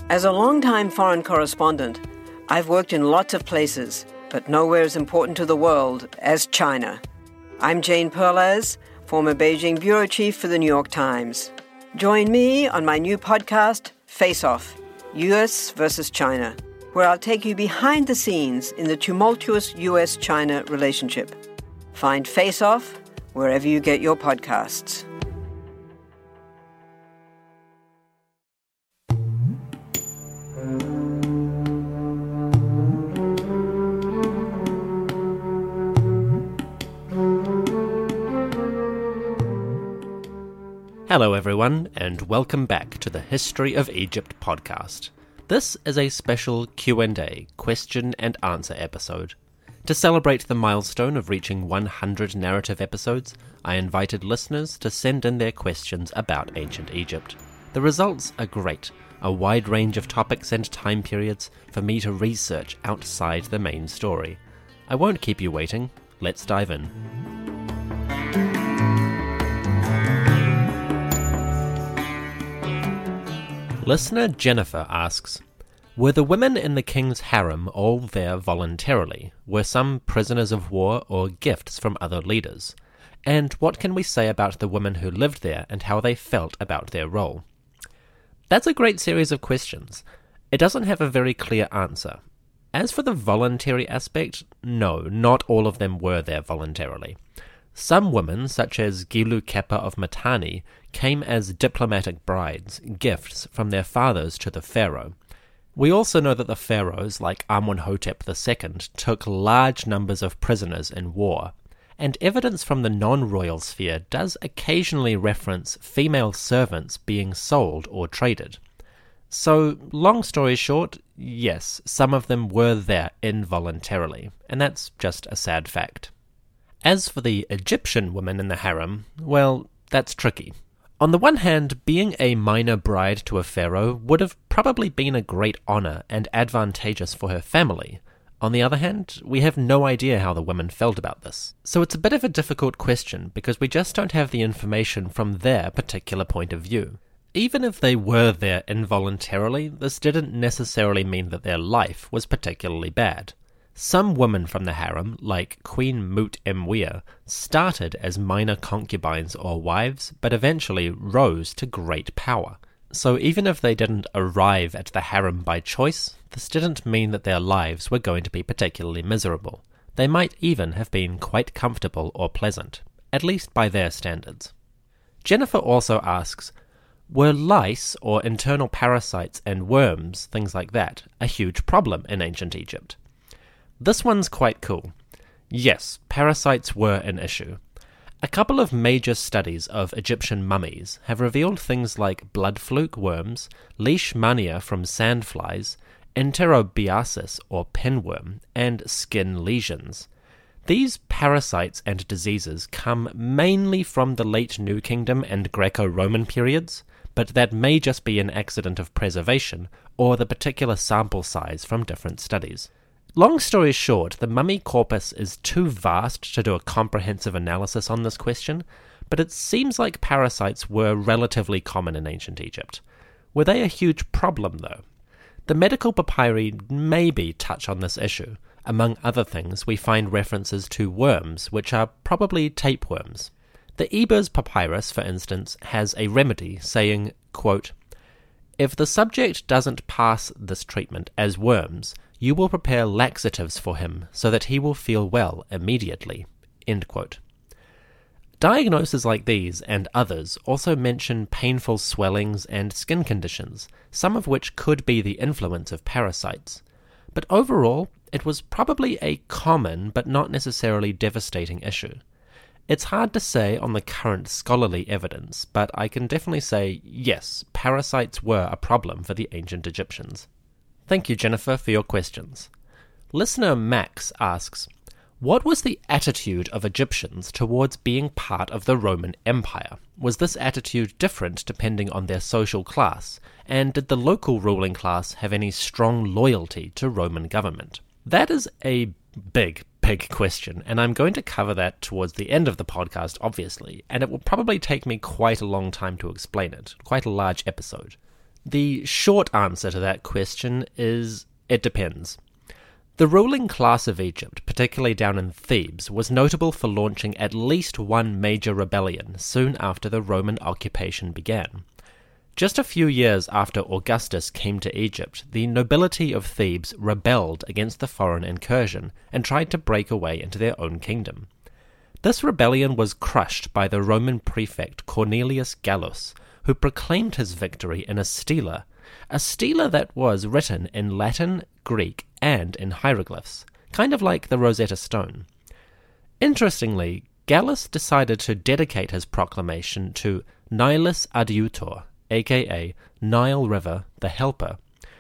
As a longtime foreign correspondent, I've worked in lots of places, but nowhere as important to the world as China. I'm Jane Perlez, former Beijing bureau chief for the New York Times. Join me on my new podcast, Face Off, US versus China, where I'll take you behind the scenes in the tumultuous US-China relationship. Find Face Off wherever you get your podcasts. Hello everyone, and welcome back to the History of Egypt podcast. This is a special Q&A, question and answer episode. To celebrate the milestone of reaching 100 narrative episodes, I invited listeners to send in their questions about ancient Egypt. The results are great, a wide range of topics and time periods for me to research outside the main story. I won't keep you waiting, let's dive in. Listener Jennifer asks, were the women in the king's harem all there voluntarily? Were some prisoners of war or gifts from other leaders? And what can we say about the women who lived there and how they felt about their role? That's a great series of questions. It doesn't have a very clear answer. As for the voluntary aspect, no, not all of them were there voluntarily. Some women, such as Gilu Kepa of Mitanni, came as diplomatic brides, gifts from their fathers to the pharaoh. We also know that the pharaohs, like Amenhotep II, took large numbers of prisoners in war, and evidence from the non-royal sphere does occasionally reference female servants being sold or traded. So, long story short, yes, some of them were there involuntarily, and that's just a sad fact. As for the Egyptian women in the harem, well, that's tricky. On the one hand, being a minor bride to a pharaoh would have probably been a great honor and advantageous for her family. On the other hand, we have no idea how the women felt about this. So it's a bit of a difficult question because we just don't have the information from their particular point of view. Even if they were there involuntarily, this didn't necessarily mean that their life was particularly bad. Some women from the harem, like Queen Mut Emwia, started as minor concubines or wives, but eventually rose to great power. So even if they didn't arrive at the harem by choice, this didn't mean that their lives were going to be particularly miserable. They might even have been quite comfortable or pleasant, at least by their standards. Jennifer also asks, were lice or internal parasites and worms, things like that, a huge problem in ancient Egypt? This one's quite cool. Yes, parasites were an issue. A couple of major studies of Egyptian mummies have revealed things like blood fluke worms, leishmania from sandflies, enterobiasis or pinworm, and skin lesions. These parasites and diseases come mainly from the late New Kingdom and Greco-Roman periods, but that may just be an accident of preservation or the particular sample size from different studies. Long story short, the mummy corpus is too vast to do a comprehensive analysis on this question, but it seems like parasites were relatively common in ancient Egypt. Were they a huge problem, though? The medical papyri maybe touch on this issue. Among other things, we find references to worms, which are probably tapeworms. The Ebers Papyrus, for instance, has a remedy saying, quote, if the subject doesn't pass this treatment as worms, you will prepare laxatives for him so that he will feel well immediately. End quote. Diagnoses like these and others also mention painful swellings and skin conditions, some of which could be the influence of parasites. But overall, it was probably a common but not necessarily devastating issue. It's hard to say on the current scholarly evidence, but I can definitely say, yes, parasites were a problem for the ancient Egyptians. Thank you, Jennifer, for your questions. Listener Max asks, what was the attitude of Egyptians towards being part of the Roman Empire? Was this attitude different depending on their social class? And did the local ruling class have any strong loyalty to Roman government? That is a big question, and I'm going to cover that towards the end of the podcast, obviously, and it will probably take me quite a long time to explain it, quite a large episode. The short answer to that question is it depends. The ruling class of Egypt, particularly down in Thebes, was notable for launching at least one major rebellion soon after the Roman occupation began. Just a few years after Augustus came to Egypt, the nobility of Thebes rebelled against the foreign incursion and tried to break away into their own kingdom. This rebellion was crushed by the Roman prefect Cornelius Gallus, who proclaimed his victory in a stela that was written in Latin, Greek, and in hieroglyphs, kind of like the Rosetta Stone. Interestingly, Gallus decided to dedicate his proclamation to Nilus Adiutor, aka Nile River the Helper.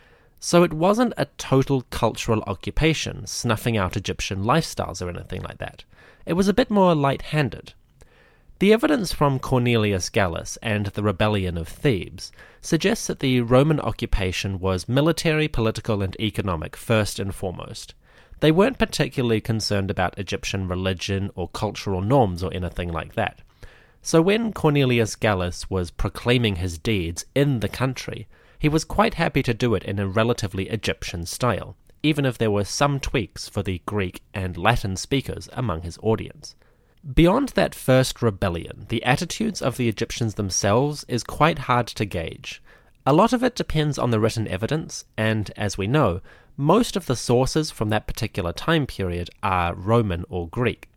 So it wasn't a total cultural occupation, snuffing out Egyptian lifestyles or anything like that. It was a bit more light-handed. The evidence from Cornelius Gallus and the rebellion of Thebes suggests that the Roman occupation was military, political, and economic first and foremost. They weren't particularly concerned about Egyptian religion or cultural norms or anything like that. So when Cornelius Gallus was proclaiming his deeds in the country, he was quite happy to do it in a relatively Egyptian style, even if there were some tweaks for the Greek and Latin speakers among his audience. Beyond that first rebellion, the attitudes of the Egyptians themselves is quite hard to gauge. A lot of it depends on the written evidence, and as we know, most of the sources from that particular time period are Roman or Greek.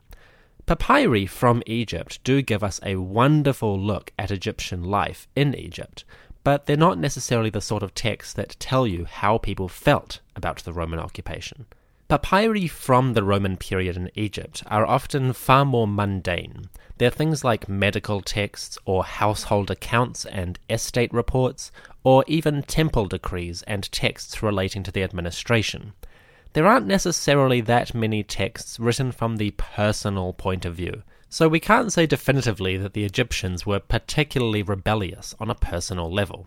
Papyri from Egypt do give us a wonderful look at Egyptian life in Egypt, but they're not necessarily the sort of texts that tell you how people felt about the Roman occupation. Papyri from the Roman period in Egypt are often far more mundane. They're things like medical texts or household accounts and estate reports, or even temple decrees and texts relating to the administration. There aren't necessarily that many texts written from the personal point of view, so we can't say definitively that the Egyptians were particularly rebellious on a personal level.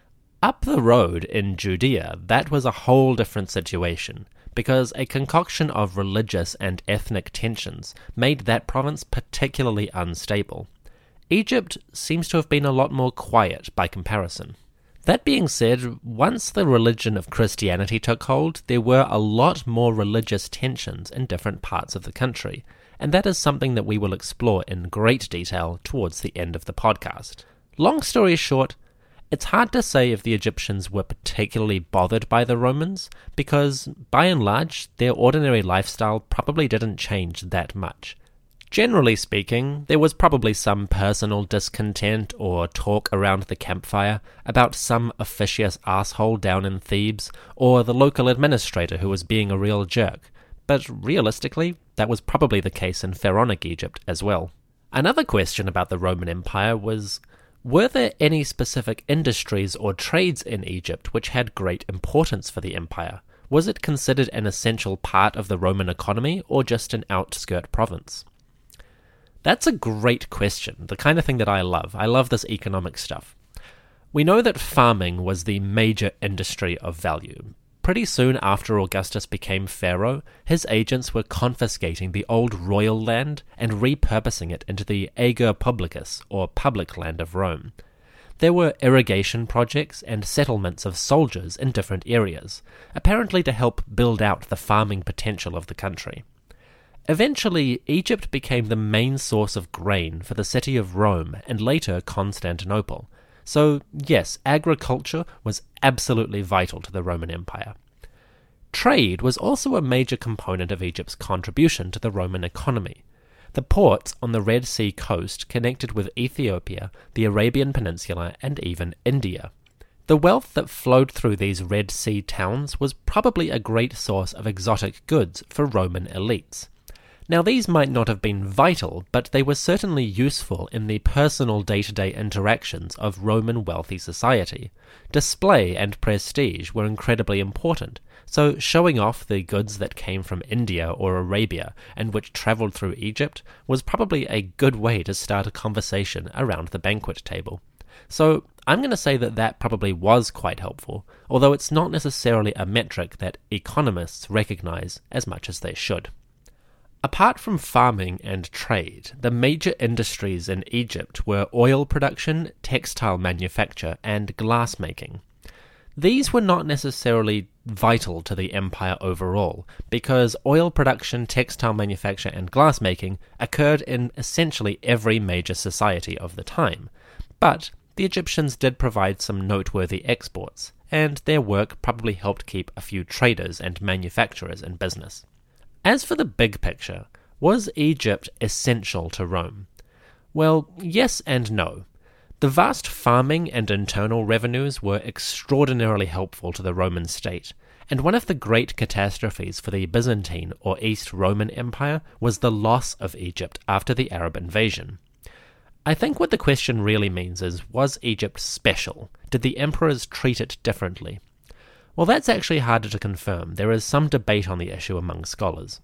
Up the road in Judea, that was a whole different situation, because a concoction of religious and ethnic tensions made that province particularly unstable. Egypt seems to have been a lot more quiet by comparison. That being said, once the religion of Christianity took hold, there were a lot more religious tensions in different parts of the country, and that is something that we will explore in great detail towards the end of the podcast. Long story short, it's hard to say if the Egyptians were particularly bothered by the Romans, because, by and large, their ordinary lifestyle probably didn't change that much. Generally speaking, there was probably some personal discontent or talk around the campfire about some officious asshole down in Thebes, or the local administrator who was being a real jerk, but realistically, that was probably the case in Pharaonic Egypt as well. Another question about the Roman Empire was, were there any specific industries or trades in Egypt which had great importance for the empire? Was it considered an essential part of the Roman economy, or just an outskirt province? That's a great question, the kind of thing that I love. I love this economic stuff. We know that farming was the major industry of value. Pretty soon after Augustus became pharaoh, his agents were confiscating the old royal land and repurposing it into the ager publicus, or public land of Rome. There were irrigation projects and settlements of soldiers in different areas, apparently to help build out the farming potential of the country. Eventually, Egypt became the main source of grain for the city of Rome and later Constantinople. So, yes, agriculture was absolutely vital to the Roman Empire. Trade was also a major component of Egypt's contribution to the Roman economy. The ports on the Red Sea coast connected with Ethiopia, the Arabian Peninsula, and even India. The wealth that flowed through these Red Sea towns was probably a great source of exotic goods for Roman elites. Now, these might not have been vital, but they were certainly useful in the personal day-to-day interactions of Roman wealthy society. Display and prestige were incredibly important, so showing off the goods that came from India or Arabia and which travelled through Egypt was probably a good way to start a conversation around the banquet table. So I'm going to say that that probably was quite helpful, although it's not necessarily a metric that economists recognise as much as they should. Apart from farming and trade, the major industries in Egypt were oil production, textile manufacture, and glass making. These were not necessarily vital to the empire overall, because oil production, textile manufacture, and glassmaking occurred in essentially every major society of the time. But the Egyptians did provide some noteworthy exports, and their work probably helped keep a few traders and manufacturers in business. As for the big picture, was Egypt essential to Rome? Well, yes and no. The vast farming and internal revenues were extraordinarily helpful to the Roman state, and one of the great catastrophes for the Byzantine or East Roman Empire was the loss of Egypt after the Arab invasion. I think what the question really means is, was Egypt special? Did the emperors treat it differently? Well, that's actually harder to confirm. There is some debate on the issue among scholars.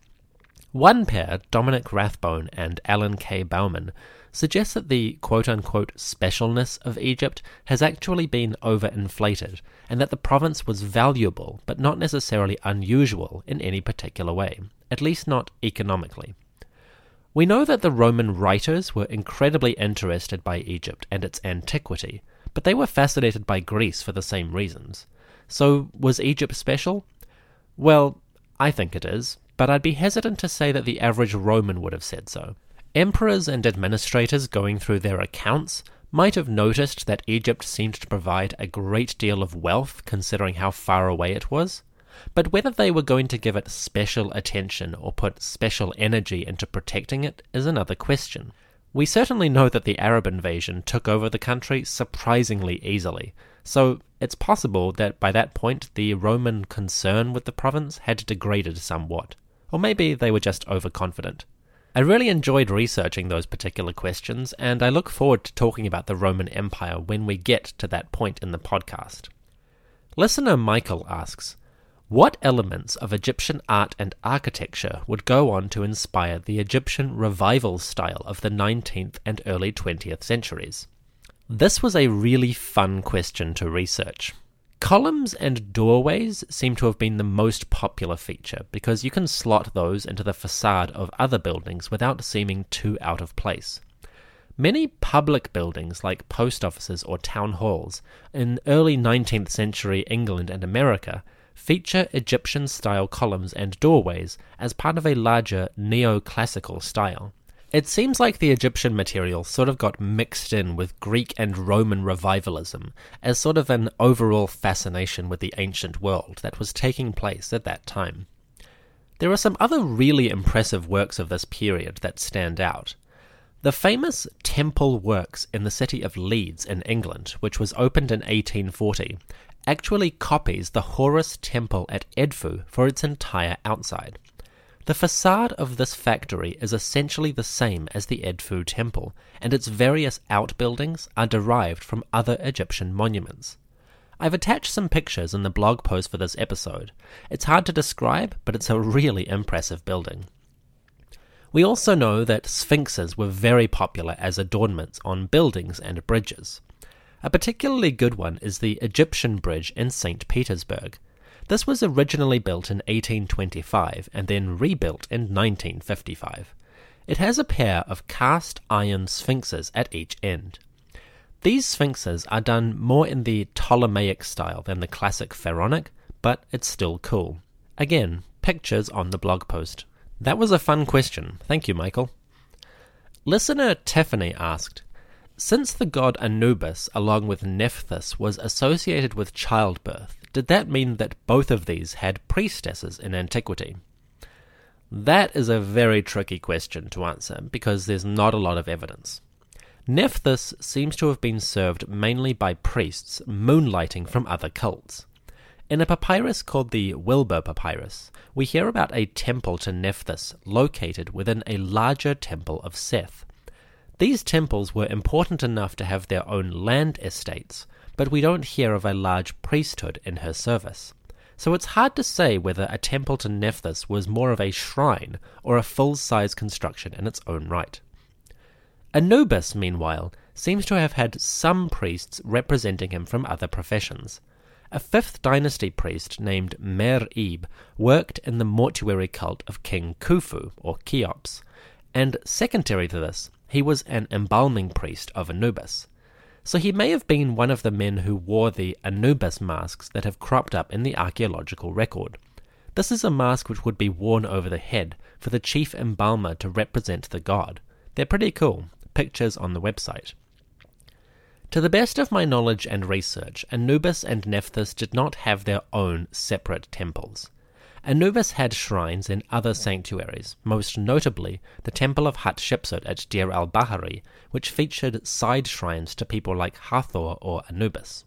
One pair, Dominic Rathbone and Alan K. Bauman, suggests that the quote-unquote specialness of Egypt has actually been overinflated, and that the province was valuable but not necessarily unusual in any particular way, at least not economically. We know that the Roman writers were incredibly interested by Egypt and its antiquity, but they were fascinated by Greece for the same reasons. So, was Egypt special? Well, I think it is, but I'd be hesitant to say that the average Roman would have said so. Emperors and administrators going through their accounts might have noticed that Egypt seemed to provide a great deal of wealth considering how far away it was, but whether they were going to give it special attention or put special energy into protecting it is another question. We certainly know that the Arab invasion took over the country surprisingly easily, so it's possible that by that point the Roman concern with the province had degraded somewhat, or maybe they were just overconfident. I really enjoyed researching those particular questions, and I look forward to talking about the Roman Empire when we get to that point in the podcast. Listener Michael asks, what elements of Egyptian art and architecture would go on to inspire the Egyptian revival style of the 19th and early 20th centuries? This was a really fun question to research. Columns and doorways seem to have been the most popular feature because you can slot those into the facade of other buildings without seeming too out of place. Many public buildings like post offices or town halls in early 19th century England and America feature Egyptian-style columns and doorways as part of a larger neoclassical style. It seems like the Egyptian material sort of got mixed in with Greek and Roman revivalism as sort of an overall fascination with the ancient world that was taking place at that time. There are some other really impressive works of this period that stand out. The famous Temple Works in the city of Leeds in England, which was opened in 1840, actually copies the Horus Temple at Edfu for its entire outside. The facade of this factory is essentially the same as the Edfu Temple, and its various outbuildings are derived from other Egyptian monuments. I've attached some pictures in the blog post for this episode. It's hard to describe, but it's a really impressive building. We also know that sphinxes were very popular as adornments on buildings and bridges. A particularly good one is the Egyptian Bridge in St. Petersburg. This was originally built in 1825 and then rebuilt in 1955. It has a pair of cast iron sphinxes at each end. These sphinxes are done more in the Ptolemaic style than the classic Pharaonic, but it's still cool. Again, pictures on the blog post. That was a fun question. Thank you, Michael. Listener Tiffany asked, since the god Anubis along with Nephthys was associated with childbirth, did that mean that both of these had priestesses in antiquity? That is a very tricky question to answer because there's not a lot of evidence. Nephthys seems to have been served mainly by priests moonlighting from other cults. In a papyrus called the Wilbur Papyrus, we hear about a temple to Nephthys located within a larger temple of Seth. These temples were important enough to have their own land estates, but we don't hear of a large priesthood in her service. So it's hard to say whether a temple to Nephthys was more of a shrine or a full-size construction in its own right. Anubis, meanwhile, seems to have had some priests representing him from other professions. A 5th dynasty priest named Mer-Ib worked in the mortuary cult of King Khufu, or Cheops, and secondary to this, he was an embalming priest of Anubis. So he may have been one of the men who wore the Anubis masks that have cropped up in the archaeological record. This is a mask which would be worn over the head for the chief embalmer to represent the god. They're pretty cool. Pictures on the website. To the best of my knowledge and research, Anubis and Nephthys did not have their own separate temples. Anubis had shrines in other sanctuaries, most notably the Temple of Hatshepsut at Deir al-Bahari, which featured side shrines to people like Hathor or Anubis.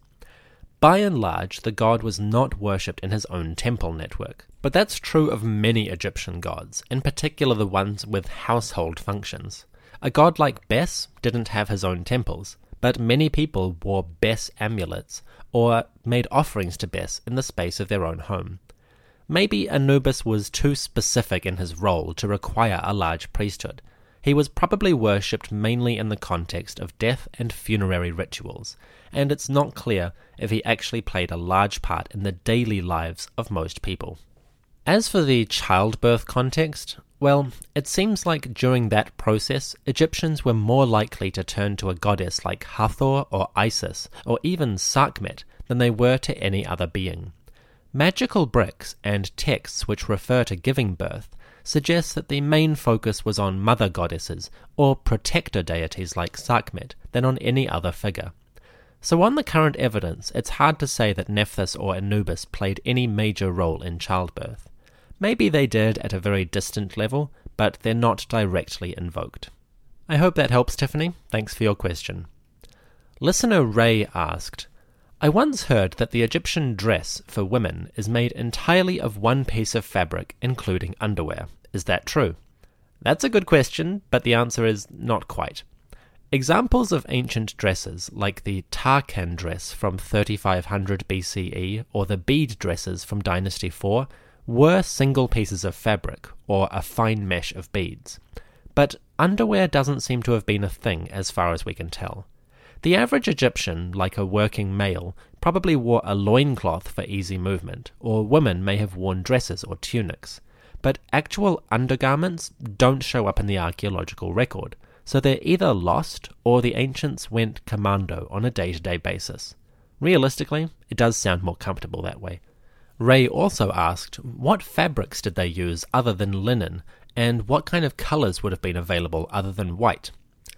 By and large, the god was not worshipped in his own temple network, but that's true of many Egyptian gods, in particular the ones with household functions. A god like Bes didn't have his own temples, but many people wore Bes amulets or made offerings to Bes in the space of their own home. Maybe Anubis was too specific in his role to require a large priesthood. He was probably worshipped mainly in the context of death and funerary rituals, and it's not clear if he actually played a large part in the daily lives of most people. As for the childbirth context, well, it seems like during that process, Egyptians were more likely to turn to a goddess like Hathor or Isis, or even Sekhmet, than they were to any other being. Magical bricks and texts which refer to giving birth suggest that the main focus was on mother goddesses or protector deities like Sekhmet than on any other figure. So on the current evidence, it's hard to say that Nephthys or Anubis played any major role in childbirth. Maybe they did at a very distant level, but they're not directly invoked. I hope that helps, Tiffany. Thanks for your question. Listener Ray asked, I once heard that the Egyptian dress for women is made entirely of one piece of fabric, including underwear. Is that true? That's a good question, but the answer is not quite. Examples of ancient dresses, like the Tarkan dress from 3500 BCE or the bead dresses from Dynasty 4, were single pieces of fabric, or a fine mesh of beads. But underwear doesn't seem to have been a thing as far as we can tell. The average Egyptian, like a working male, probably wore a loincloth for easy movement, or women may have worn dresses or tunics. But actual undergarments don't show up in the archaeological record, so they're either lost or the ancients went commando on a day-to-day basis. Realistically, it does sound more comfortable that way. Ray also asked, what fabrics did they use other than linen, and what kind of colours would have been available other than white?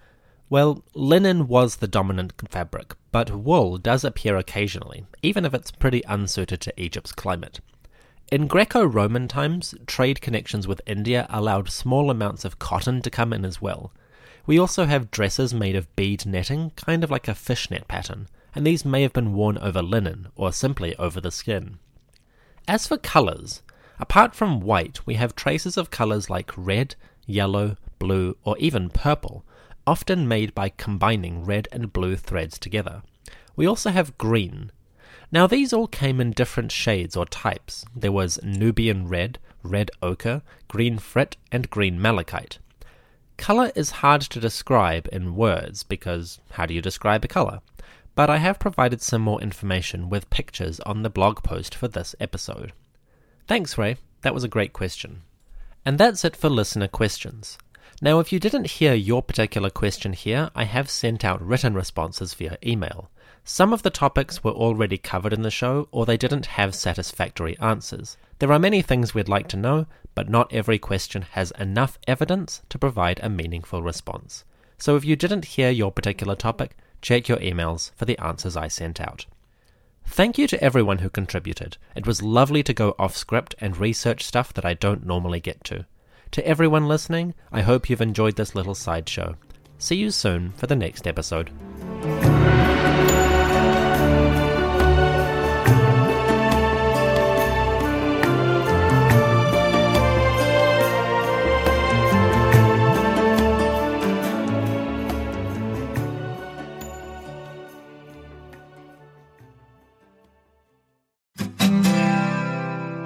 Well, linen was the dominant fabric, but wool does appear occasionally, even if it's pretty unsuited to Egypt's climate. In Greco-Roman times, trade connections with India allowed small amounts of cotton to come in as well. We also have dresses made of bead netting, kind of like a fishnet pattern, and these may have been worn over linen, or simply over the skin. As for colours, apart from white, we have traces of colours like red, yellow, blue, or even purple, often made by combining red and blue threads together. We also have green. Now these all came in different shades or types. There was Nubian red, red ochre, green frit, and green malachite. Colour is hard to describe in words because how do you describe a colour? But I have provided some more information with pictures on the blog post for this episode. Thanks, Ray. That was a great question. And that's it for listener questions. Now, if you didn't hear your particular question here, I have sent out written responses via email. Some of the topics were already covered in the show, or they didn't have satisfactory answers. There are many things we'd like to know, but not every question has enough evidence to provide a meaningful response. So if you didn't hear your particular topic, check your emails for the answers I sent out. Thank you to everyone who contributed. It was lovely to go off script and research stuff that I don't normally get to. To everyone listening, I hope you've enjoyed this little sideshow. See you soon for the next episode.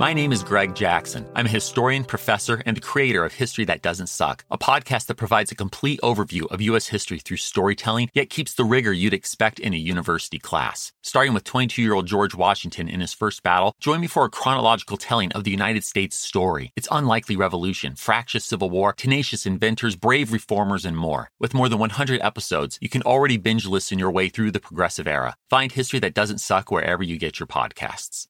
My name is Greg Jackson. I'm a historian, professor, and the creator of History That Doesn't Suck, a podcast that provides a complete overview of U.S. history through storytelling, yet keeps the rigor you'd expect in a university class. Starting with 22-year-old George Washington in his first battle, join me for a chronological telling of the United States story, its unlikely revolution, fractious civil war, tenacious inventors, brave reformers, and more. With more than 100 episodes, you can already binge listen your way through the progressive era. Find History That Doesn't Suck wherever you get your podcasts.